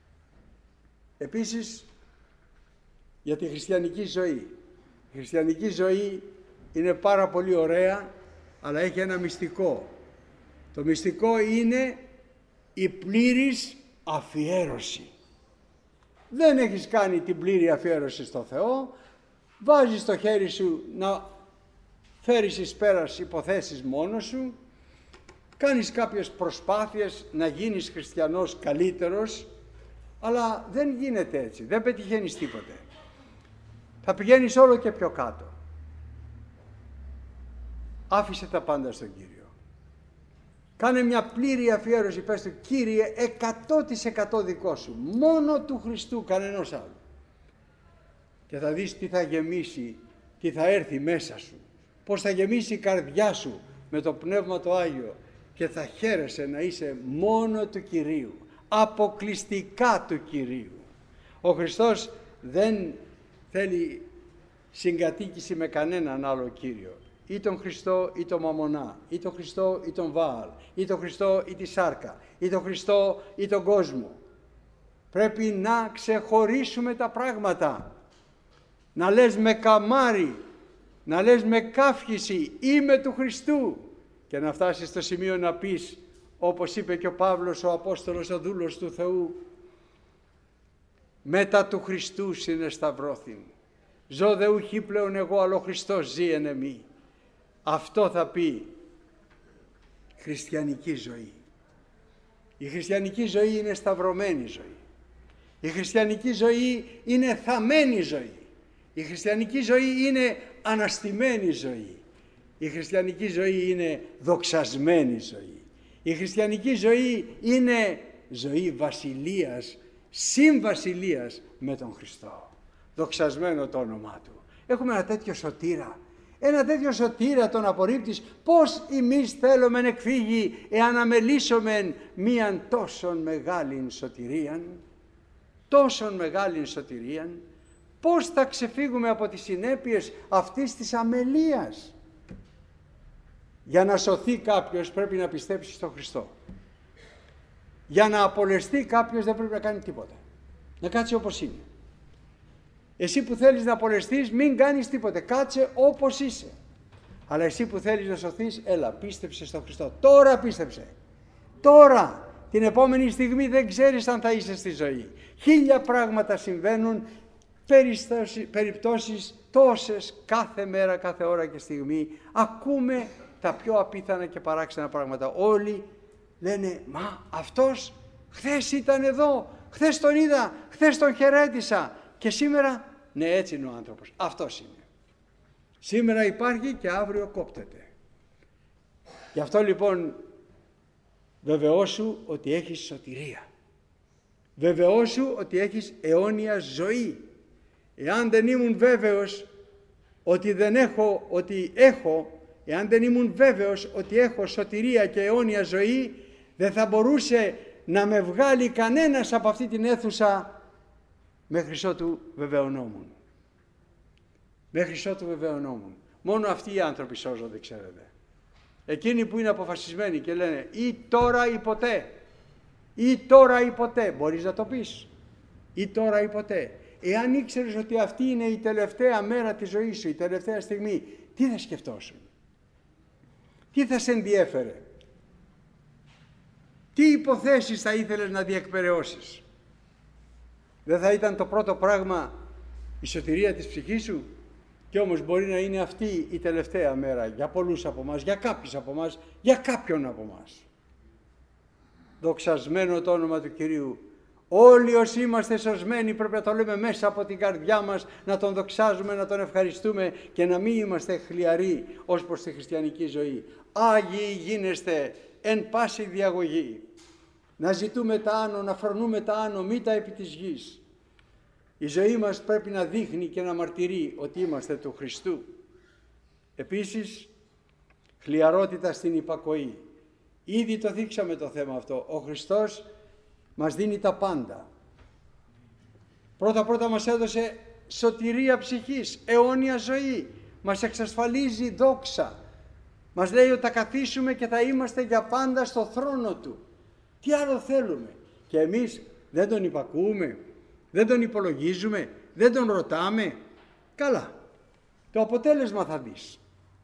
Επίσης, για τη χριστιανική ζωή. Η χριστιανική ζωή είναι πάρα πολύ ωραία, αλλά έχει ένα μυστικό. Το μυστικό είναι η πλήρης αφιέρωση. Δεν έχεις κάνει την πλήρη αφιέρωση στο Θεό, βάζεις το χέρι σου να φέρεις εις πέρας υποθέσεις μόνος σου, κάνεις κάποιες προσπάθειες να γίνεις χριστιανός καλύτερος, Αλλά δεν γίνεται έτσι, δεν πετυχαίνεις τίποτε. Θα πηγαίνεις όλο και πιο κάτω. Άφησε τα πάντα στον Κύριο. Κάνε μια πλήρη αφιέρωση, πες του, Κύριε, εκατό τοις εκατό δικό σου, μόνο του Χριστού, κανενός άλλου. Και θα δεις τι θα γεμίσει, τι θα έρθει μέσα σου, πώς θα γεμίσει η καρδιά σου με το Πνεύμα το Άγιο και θα χαίρεσαι να είσαι μόνο του Κυρίου, αποκλειστικά του Κυρίου. Ο Χριστός δεν θέλει συγκατοίκηση με κανέναν άλλο Κύριο. Ή τον Χριστό ή τον Μαμονά, ή τον Χριστό ή τον Βάαλ, ή τον Χριστό ή τη Σάρκα, ή τον Χριστό ή τον κόσμο. Πρέπει να ξεχωρίσουμε τα πράγματα. Να λες με καμάρι, να λες με καύχηση, είμαι του Χριστού. Και να φτάσεις στο σημείο να πεις, όπως είπε και ο Παύλος ο Απόστολος, ο δούλος του Θεού, μετά του Χριστού συνεσταυρώθην. Ζω δε ουχή πλέον εγώ, αλλά ο Χριστός ζει εν εμεί. Αυτό θα πει χριστιανική ζωή. Η χριστιανική ζωή είναι σταυρωμένη ζωή. Η χριστιανική ζωή είναι θαμμένη ζωή. Η χριστιανική ζωή είναι αναστημένη ζωή. Η χριστιανική ζωή είναι δοξασμένη ζωή. Η χριστιανική ζωή είναι ζωή βασιλείας, συμβασιλείας με τον Χριστό. Δοξασμένο το όνομά Του. Έχουμε ένα τέτοιο σωτήρα. Ένα τέτοιο σωτήρα τον απορρίπτεις. Πώς εμείς θέλουμε να εκφύγει εάν αμελήσομεν μίαν τόσον μεγάλην σωτηρίαν. Τόσον μεγάλην σωτηρίαν. Πώς θα ξεφύγουμε από τις συνέπειες αυτής της αμελίας. Για να σωθεί κάποιος πρέπει να πιστέψει στον Χριστό. Για να απολεστεί κάποιος δεν πρέπει να κάνει τίποτα. Να κάτσει όπως είναι. Εσύ που θέλεις να απολεστείς μην κάνεις τίποτε. Κάτσε όπως είσαι. Αλλά εσύ που θέλεις να σωθείς, έλα, πίστεψε στον Χριστό. Τώρα πίστεψε. Τώρα. Την επόμενη στιγμή δεν ξέρεις αν θα είσαι στη ζωή. Χίλια πράγματα συμβαίνουν, περιπτώσεις τόσες κάθε μέρα, κάθε ώρα και στιγμή. Ακούμε τα πιο απίθανα και παράξενα πράγματα. Όλοι λένε, μα αυτός χθες ήταν εδώ, χθες τον είδα, χθες τον χαιρέτησα και σήμερα, ναι, έτσι είναι ο άνθρωπος, αυτός είναι. Σήμερα υπάρχει και αύριο κόπτεται. Γι' αυτό λοιπόν βεβαιώσου ότι έχεις σωτηρία. Βεβαιώσου ότι έχεις αιώνια ζωή. Εάν δεν ήμουν βέβαιος ότι δεν έχω, ότι έχω, εάν δεν ήμουν βέβαιος ότι έχω σωτηρία και αιώνια ζωή, δεν θα μπορούσε να με βγάλει κανένας από αυτή την αίθουσα μέχρι ότου βεβαιωνόμουν. Μέχρι ότου βεβαιωνόμουν. Μόνο αυτοί οι άνθρωποι σώζονται, ξέρετε. Εκείνοι που είναι αποφασισμένοι και λένε ή τώρα ή ποτέ, ή τώρα ή ποτέ, μπορείς να το πεις, ή τώρα ή ποτέ. Εάν ήξερες ότι αυτή είναι η τελευταία μέρα της ζωής σου, η τελευταία στιγμή, τι θα σκεφτόσουν, τι θα σε ενδιέφερε, τι υποθέσεις θα ήθελες να διεκπεραιώσεις. Δεν θα ήταν το πρώτο πράγμα η σωτηρία της ψυχής σου? Και όμως μπορεί να είναι αυτή η τελευταία μέρα για πολλούς από μας, για κάποιους από μας, για κάποιον από μας. Δοξασμένο το όνομα του Κυρίου. Όλοι όσοι είμαστε σωσμένοι πρέπει να το λέμε μέσα από την καρδιά μας, να τον δοξάζουμε, να τον ευχαριστούμε και να μην είμαστε χλιαροί ως προς τη χριστιανική ζωή. Άγιοι γίνεστε εν πάση διαγωγή. Να ζητούμε τα άνω, να φρονούμε τα άνω, μη τα επί της γης. Η ζωή μας πρέπει να δείχνει και να μαρτυρεί ότι είμαστε του Χριστού. Επίσης, χλιαρότητα στην υπακοή. Ήδη το δείξαμε το θέμα αυτό. Ο Χριστός μας δίνει τα πάντα. Πρώτα πρώτα μας έδωσε σωτηρία ψυχής, αιώνια ζωή. Μας εξασφαλίζει δόξα. Μας λέει ότι θα καθίσουμε και θα είμαστε για πάντα στο θρόνο Του. Τι άλλο θέλουμε? Και εμείς δεν τον υπακούμε, δεν τον υπολογίζουμε, δεν τον ρωτάμε. Καλά, το αποτέλεσμα θα δεις.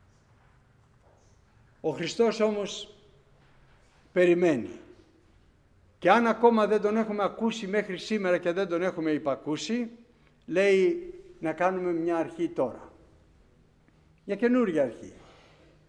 Ο Χριστός όμως περιμένει. Και αν ακόμα δεν τον έχουμε ακούσει μέχρι σήμερα και δεν τον έχουμε υπακούσει, λέει να κάνουμε μια αρχή τώρα. Μια καινούργια αρχή.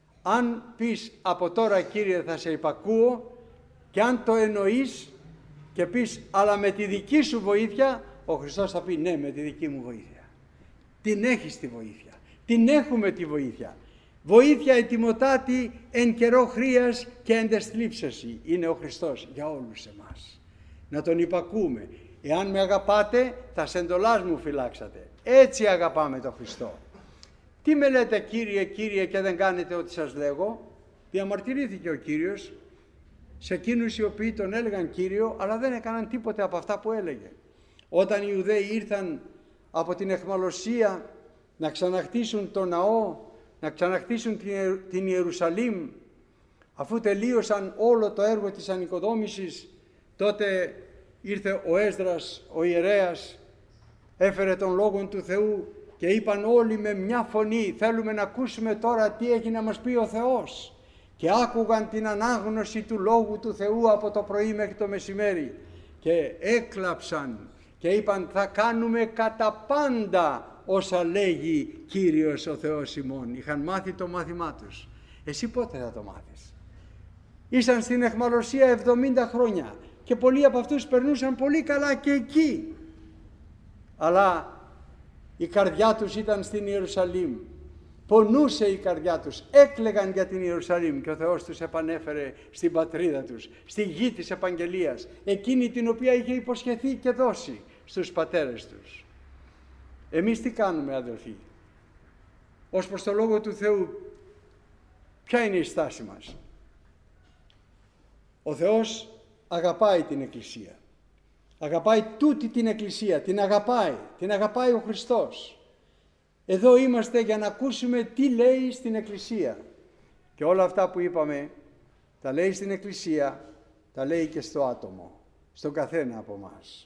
Αν πεις από τώρα, Κύριε, θα σε υπακούω, και αν το εννοείς και πεις αλλά με τη δική σου βοήθεια, ο Χριστός θα πει ναι, με τη δική μου βοήθεια. Την έχεις τη βοήθεια, την έχουμε τη βοήθεια. Βοήθεια ετοιμοτάτη εν καιρό χρείας και εν τες θλίψεσι. Είναι ο Χριστός για όλους εμάς. Να τον υπακούμε. Εάν με αγαπάτε, τα σεντολάς μου φυλάξατε. Έτσι αγαπάμε τον Χριστό. Τι με λέτε Κύριε, Κύριε και δεν κάνετε ό,τι σας λέγω? Διαμαρτυρήθηκε ο Κύριος σε εκείνους οι οποίοι τον έλεγαν Κύριο, αλλά δεν έκαναν τίποτε από αυτά που έλεγε. Όταν οι Ιουδαίοι ήρθαν από την αιχμαλωσία να ξαναχτίσουν τον ναό, να ξαναχτίσουν την Ιερουσαλήμ, αφού τελείωσαν όλο το έργο της ανοικοδόμησης, τότε ήρθε ο Έσδρας, ο ιερέας, έφερε τον Λόγον του Θεού και είπαν όλοι με μια φωνή, θέλουμε να ακούσουμε τώρα τι έχει να μας πει ο Θεός. Και άκουγαν την ανάγνωση του Λόγου του Θεού από το πρωί μέχρι το μεσημέρι και έκλαψαν και είπαν θα κάνουμε κατά πάντα όσα λέγει Κύριος ο Θεός ημών. Είχαν μάθει το μάθημά τους. Εσύ πότε θα το μάθεις? Ήσαν στην αιχμαλωσία εβδομήντα χρόνια και πολλοί από αυτούς περνούσαν πολύ καλά και εκεί. Αλλά η καρδιά τους ήταν στην Ιερουσαλήμ. Πονούσε η καρδιά τους, έκλαιγαν για την Ιερουσαλήμ και ο Θεός τους επανέφερε στην πατρίδα τους, στη γη της επαγγελίας, εκείνη την οποία είχε υποσχεθεί και δώσει στους πατέρες τους. Εμείς τι κάνουμε αδελφοί? Ως προς το Λόγο του Θεού, ποια είναι η στάση μας? Ο Θεός αγαπάει την Εκκλησία. Αγαπάει τούτη την Εκκλησία, την αγαπάει, την αγαπάει ο Χριστός. Εδώ είμαστε για να ακούσουμε τι λέει στην Εκκλησία. Και όλα αυτά που είπαμε, τα λέει στην Εκκλησία, τα λέει και στο άτομο, στον καθένα από μας.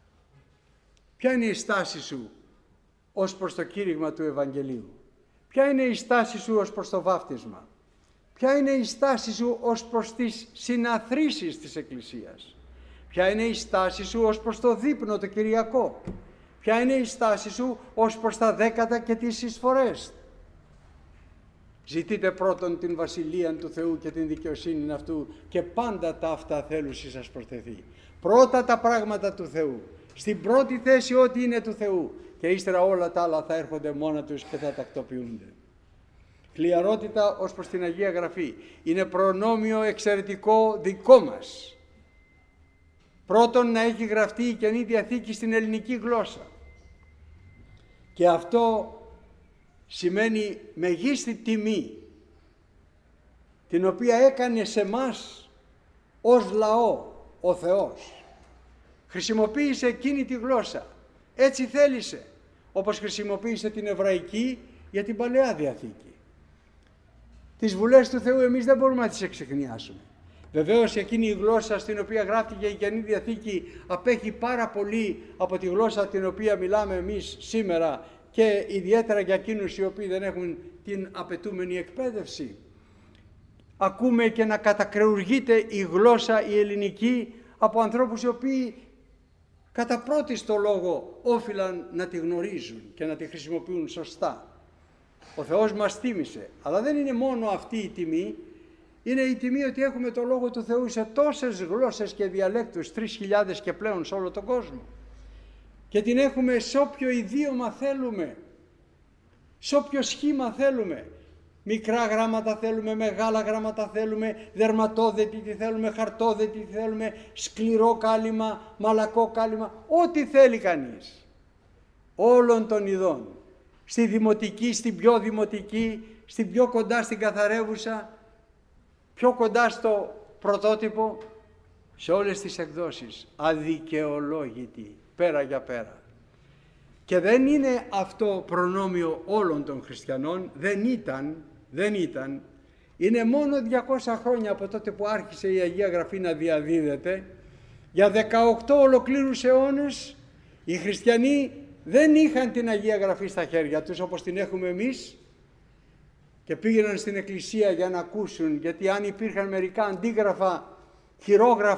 Ποια είναι η στάση σου ως προς το κήρυγμα του Ευαγγελίου? Ποια είναι η στάση σου ως προς το βάφτισμα? Ποια είναι η στάση σου ως προς τις συναθρήσεις της Εκκλησίας? Ποια είναι η στάση σου ως προς το δείπνο το Κυριακό? Ποια είναι η στάση σου ως προς τα δέκατα και τις εισφορές? Ζητείτε πρώτον την βασιλεία του Θεού και την δικαιοσύνη αυτού και πάντα τα αυτά θέλουσι σας προσθεθεί. Πρώτα τα πράγματα του Θεού, στην πρώτη θέση ό,τι είναι του Θεού και ύστερα όλα τα άλλα θα έρχονται μόνα τους και θα τακτοποιούνται. Χλιαρότητα ως προς την Αγία Γραφή είναι προνόμιο εξαιρετικό δικό μας. Πρώτον να έχει γραφτεί η Καινή Διαθήκη στην ελληνική γλώσσα. Και αυτό σημαίνει μεγίστη τιμή την οποία έκανε σε μας ως λαό ο Θεός. Χρησιμοποίησε εκείνη τη γλώσσα. Έτσι θέλησε. Όπως χρησιμοποίησε την Εβραϊκή για την Παλαιά Διαθήκη. Τις βουλές του Θεού εμείς δεν μπορούμε να τις εξεχνιάσουμε. Βεβαίως εκείνη η γλώσσα στην οποία γράφτηκε η Καινή Διαθήκη απέχει πάρα πολύ από τη γλώσσα την οποία μιλάμε εμείς σήμερα και ιδιαίτερα για εκείνους οι οποίοι δεν έχουν την απαιτούμενη εκπαίδευση. Ακούμε και να κατακρεουργείται η γλώσσα η ελληνική από ανθρώπους οι οποίοι κατά πρώτιστο λόγο όφυλαν να τη γνωρίζουν και να τη χρησιμοποιούν σωστά. Ο Θεός μας τίμησε, αλλά δεν είναι μόνο αυτή η τιμή. Είναι η τιμή ότι έχουμε το Λόγο του Θεού σε τόσες γλώσσες και διαλέκτους, τρεις χιλιάδες και πλέον σε όλο τον κόσμο. Και την έχουμε σε όποιο ιδίωμα θέλουμε, σε όποιο σχήμα θέλουμε. Μικρά γράμματα θέλουμε, μεγάλα γράμματα θέλουμε, δερματόδετη τι θέλουμε, χαρτόδετη τι θέλουμε, σκληρό κάλυμα, μαλακό κάλυμα, ό,τι θέλει κανείς. Όλων των ειδών. Στη δημοτική, στην πιο δημοτική, στην πιο κοντά στην καθαρεύουσα, πιο κοντά στο πρωτότυπο, σε όλες τις εκδόσεις, αδικαιολόγητη, πέρα για πέρα. Και δεν είναι αυτό προνόμιο όλων των χριστιανών, δεν ήταν, δεν ήταν, είναι μόνο διακόσια χρόνια από τότε που άρχισε η Αγία Γραφή να διαδίδεται. Για δεκαοκτώ ολοκλήρους αιώνες οι χριστιανοί δεν είχαν την Αγία Γραφή στα χέρια τους όπως την έχουμε εμείς και πήγαιναν στην εκκλησία για να ακούσουν, γιατί αν υπήρχαν μερικά αντίγραφα,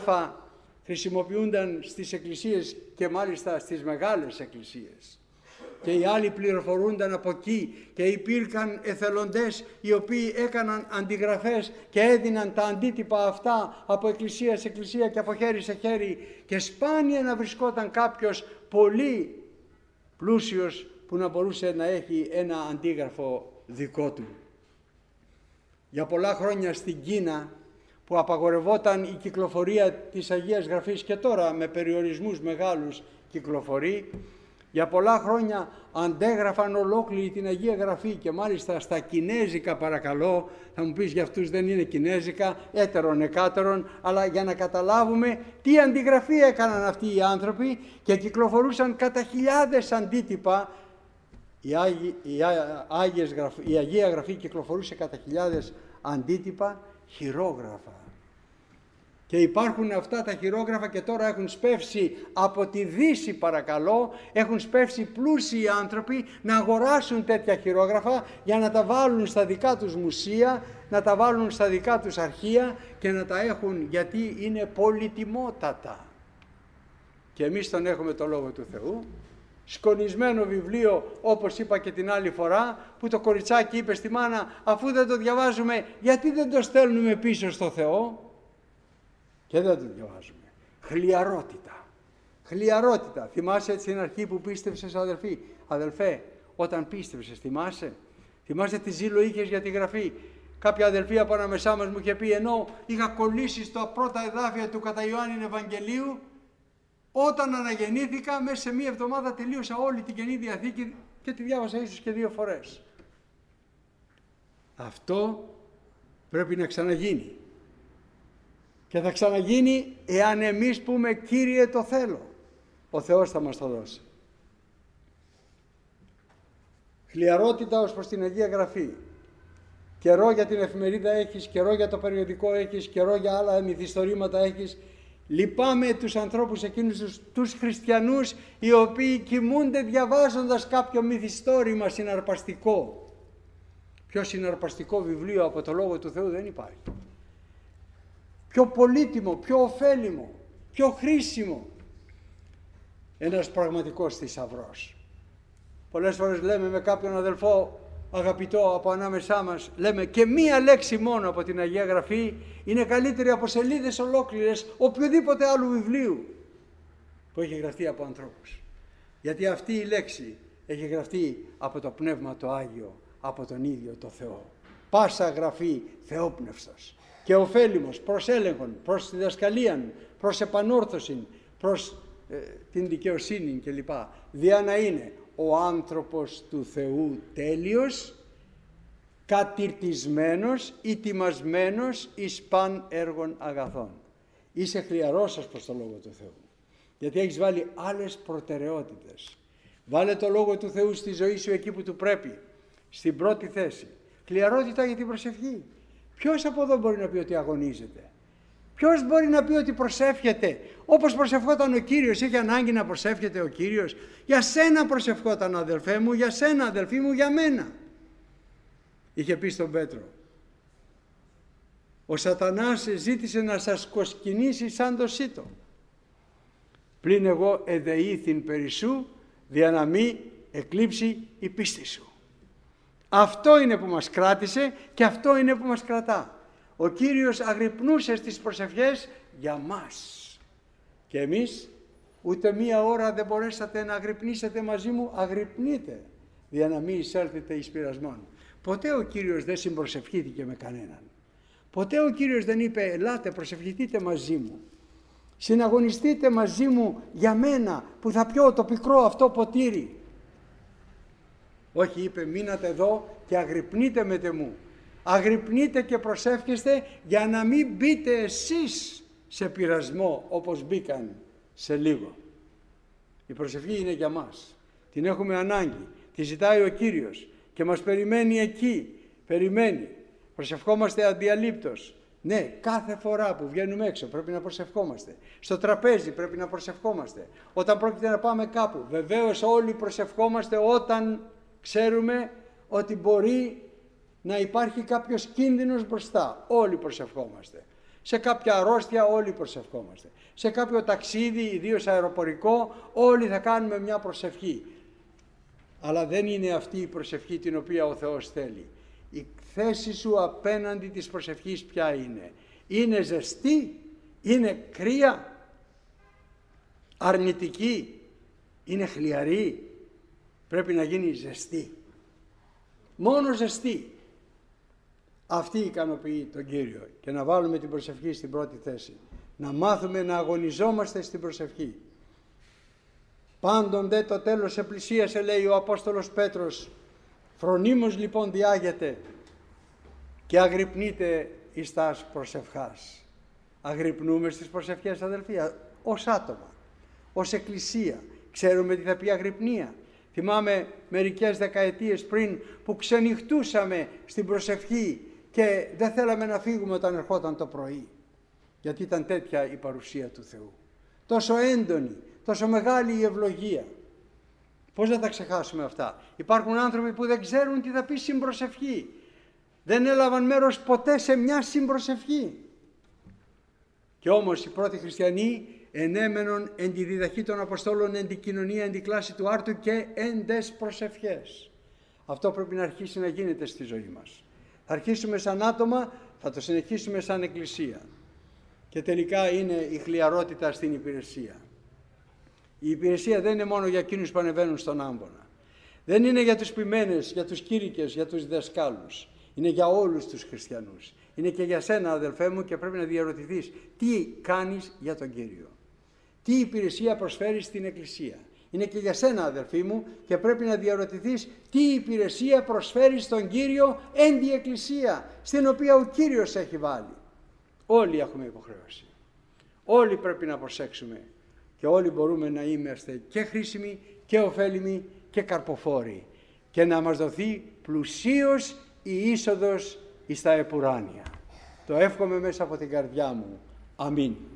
χειρόγραφα, χρησιμοποιούνταν στις εκκλησίες και μάλιστα στις μεγάλες εκκλησίες. και οι άλλοι πληροφορούνταν από εκεί και υπήρχαν εθελοντές οι οποίοι έκαναν αντιγραφές και έδιναν τα αντίτυπα αυτά από εκκλησία σε εκκλησία και από χέρι σε χέρι, και σπάνια να βρισκόταν κάποιος πολύ πλούσιος που να μπορούσε να έχει ένα αντίγραφο δικό του. Για πολλά χρόνια στην Κίνα, που απαγορευόταν η κυκλοφορία της Αγίας Γραφής, και τώρα με περιορισμούς μεγάλους κυκλοφορεί, για πολλά χρόνια αντέγραφαν ολόκληρη την Αγία Γραφή, και μάλιστα στα κινέζικα, παρακαλώ. Θα μου πεις, για αυτούς δεν είναι κινέζικα, έτερον εκάτερον, αλλά για να καταλάβουμε τι αντιγραφή έκαναν αυτοί οι άνθρωποι, και κυκλοφορούσαν κατά χιλιάδες αντίτυπα. Η, Άγι, η, Άγιες Γραφή, η Αγία Γραφή κυκλοφορούσε κατά χιλιάδες αντίτυπα, χειρόγραφα. Και υπάρχουν αυτά τα χειρόγραφα και τώρα έχουν σπεύσει από τη Δύση, παρακαλώ, έχουν σπεύσει πλούσιοι άνθρωποι να αγοράσουν τέτοια χειρόγραφα για να τα βάλουν στα δικά τους μουσεία, να τα βάλουν στα δικά τους αρχεία και να τα έχουν, γιατί είναι πολυτιμότατα. Και εμείς τον έχουμε το Λόγο του Θεού, σκονισμένο βιβλίο, όπως είπα και την άλλη φορά, που το κοριτσάκι είπε στη μάνα, αφού δεν το διαβάζουμε, γιατί δεν το στέλνουμε πίσω στο Θεό? Και δεν το διαβάζουμε. Χλιαρότητα. Χλιαρότητα. Θυμάσαι έτσι στην αρχή που πίστευσες, αδελφοί, αδελφέ, όταν πίστευσες, θυμάσαι. Θυμάσαι τι ζήλο είχες για τη Γραφή. Κάποια αδελφή από ανάμεσά μας μου είχε πει, ενώ είχα κολλήσει στα πρώτα εδάφια του κατά Ιωάννην Ευαγγελίου, όταν αναγεννήθηκα, μέσα σε μία εβδομάδα τελείωσα όλη την Καινή Διαθήκη και τη διάβασα ίσως και δύο φορές. Αυτό πρέπει να ξαναγίνει. Και θα ξαναγίνει εάν εμείς πούμε, Κύριε, το θέλω. Ο Θεός θα μας το δώσει. Χλιαρότητα ως προς την Αγία Γραφή. Καιρό για την εφημερίδα έχεις, καιρό για το περιοδικό έχεις, καιρό για άλλα μυθιστορήματα έχεις. Λυπάμαι τους ανθρώπους εκείνους, τους, τους χριστιανούς, οι οποίοι κοιμούνται διαβάζοντας κάποιο μυθιστόρημα συναρπαστικό. Πιο συναρπαστικό βιβλίο από το Λόγο του Θεού δεν υπάρχει. Πιο πολύτιμο, πιο ωφέλιμο, πιο χρήσιμο. Ένας πραγματικός θησαυρός. Πολλές φορές λέμε με κάποιον αδελφό αγαπητό από ανάμεσά μας, λέμε και μία λέξη μόνο από την Αγία Γραφή είναι καλύτερη από σελίδες ολόκληρες οποιοδήποτε άλλου βιβλίου που έχει γραφτεί από ανθρώπους. Γιατί αυτή η λέξη έχει γραφτεί από το Πνεύμα το Άγιο, από τον ίδιο το Θεό. Πάσα γραφή θεόπνευστος και ωφέλιμος προς έλεγχον, προς τη διδασκαλίαν, προς επανόρθωση, προς ε, την δικαιοσύνη κλπ. Διά να είναι ο άνθρωπος του Θεού τέλειος, κατηρτισμένος, ετοιμασμένος εις παν έργων αγαθών. Είσαι χλιαρός ως προς το Λόγο του Θεού, γιατί έχεις βάλει άλλες προτεραιότητες. Βάλε το Λόγο του Θεού στη ζωή σου εκεί που του πρέπει, στην πρώτη θέση. Χλιαρότητα για την προσευχή. Ποιος από εδώ μπορεί να πει ότι αγωνίζεται? Ποιος μπορεί να πει ότι προσεύχεται όπως προσευχόταν ο Κύριος? Έχει ανάγκη να προσεύχεται ο Κύριος? Για σένα προσευχόταν, αδελφέ μου, για σένα αδελφή μου, για μένα. Είχε πει στον Πέτρο, ο σατανάς ζήτησε να σας κοσκινήσει σαν το σίτο, πλην εγώ εδεήθην περί σου, δια να μη εκλείψει η πίστη σου. Αυτό είναι που μας κράτησε και αυτό είναι που μας κρατά. Ο Κύριος αγρυπνούσε στις προσευχές για μας. Και εμείς ούτε μία ώρα δεν μπορέσατε να αγρυπνήσετε μαζί μου, αγρυπνείτε, για να μην εισέλθετε εις πειρασμόν. Ποτέ ο Κύριος δεν συμπροσευχήθηκε με κανέναν. Ποτέ ο Κύριος δεν είπε, ελάτε προσευχηθείτε μαζί μου. Συναγωνιστείτε μαζί μου για μένα που θα πιω το πικρό αυτό ποτήρι. Όχι, είπε, μείνατε εδώ και αγρυπνείτε με τεμού. Αγρυπνείτε και προσεύχεστε για να μην μπείτε εσείς σε πειρασμό όπως μπήκαν σε λίγο. Η προσευχή είναι για μας. Την έχουμε ανάγκη. Τη ζητάει ο Κύριος και μας περιμένει εκεί. Περιμένει. Προσευχόμαστε αδιαλείπτως. Ναι, κάθε φορά που βγαίνουμε έξω πρέπει να προσευχόμαστε. Στο τραπέζι πρέπει να προσευχόμαστε. Όταν πρόκειται να πάμε κάπου. Βεβαίως όλοι προσευχόμαστε όταν ξέρουμε ότι μπορεί να υπάρχει κάποιος κίνδυνος μπροστά. Όλοι προσευχόμαστε. Σε κάποια αρρώστια όλοι προσευχόμαστε. Σε κάποιο ταξίδι, ιδίως αεροπορικό, όλοι θα κάνουμε μια προσευχή. Αλλά δεν είναι αυτή η προσευχή την οποία ο Θεός θέλει. Η θέση σου απέναντι της προσευχής ποια είναι? Είναι ζεστή, είναι κρύα, αρνητική, είναι χλιαρή? Πρέπει να γίνει ζεστή. Μόνο ζεστή. Αυτή ικανοποιεί τον Κύριο. Και να βάλουμε την προσευχή στην πρώτη θέση. Να μάθουμε να αγωνιζόμαστε στην προσευχή. Πάντων δε το τέλος επλησίασε, λέει ο Απόστολος Πέτρος. Φρονίμως λοιπόν διάγεται και αγρυπνείτε εις τας προσευχάς. Αγρυπνούμε στις προσευχές, αδελφοί, ως άτομα, ως εκκλησία. Ξέρουμε τι θα πει αγρυπνία. Θυμάμαι μερικές δεκαετίες πριν που ξενυχτούσαμε στην προσευχή και δεν θέλαμε να φύγουμε όταν ερχόταν το πρωί. Γιατί ήταν τέτοια η παρουσία του Θεού. Τόσο έντονη, τόσο μεγάλη η ευλογία. Πώς να τα ξεχάσουμε αυτά? Υπάρχουν άνθρωποι που δεν ξέρουν τι θα πει συμπροσευχή. Δεν έλαβαν μέρος ποτέ σε μια συμπροσευχή. Και όμως οι πρώτοι χριστιανοί ενέμενον εν τη διδαχή των Αποστόλων, εν τη κοινωνία, εν τη κλάση του άρτου και εν τες προσευχές. Αυτό πρέπει να αρχίσει να γίνεται στη ζωή μας. Θα αρχίσουμε σαν άτομα, θα το συνεχίσουμε σαν εκκλησία. Και τελικά είναι η χλιαρότητα στην υπηρεσία. Η υπηρεσία δεν είναι μόνο για εκείνους που ανεβαίνουν στον άμβονα. Δεν είναι για τους ποιμένες, για τους κήρυκες, για τους διδασκάλους. Είναι για όλους τους χριστιανούς. Είναι και για σένα, αδελφέ μου, και πρέπει να διαρωτηθείς τι κάνεις για τον Κύριο. Τι υπηρεσία προσφέρεις στην Εκκλησία. Είναι και για σένα, αδελφοί μου, και πρέπει να διαρωτηθείς τι υπηρεσία προσφέρεις στον Κύριο εν τη Εκκλησία, στην οποία ο Κύριος έχει βάλει. Όλοι έχουμε υποχρέωση. Όλοι πρέπει να προσέξουμε και όλοι μπορούμε να είμαστε και χρήσιμοι και ωφέλιμοι και καρποφόροι και να μας δοθεί πλουσίως η είσοδος εις τα επουράνια. Το εύχομαι μέσα από την καρδιά μου. Αμήν.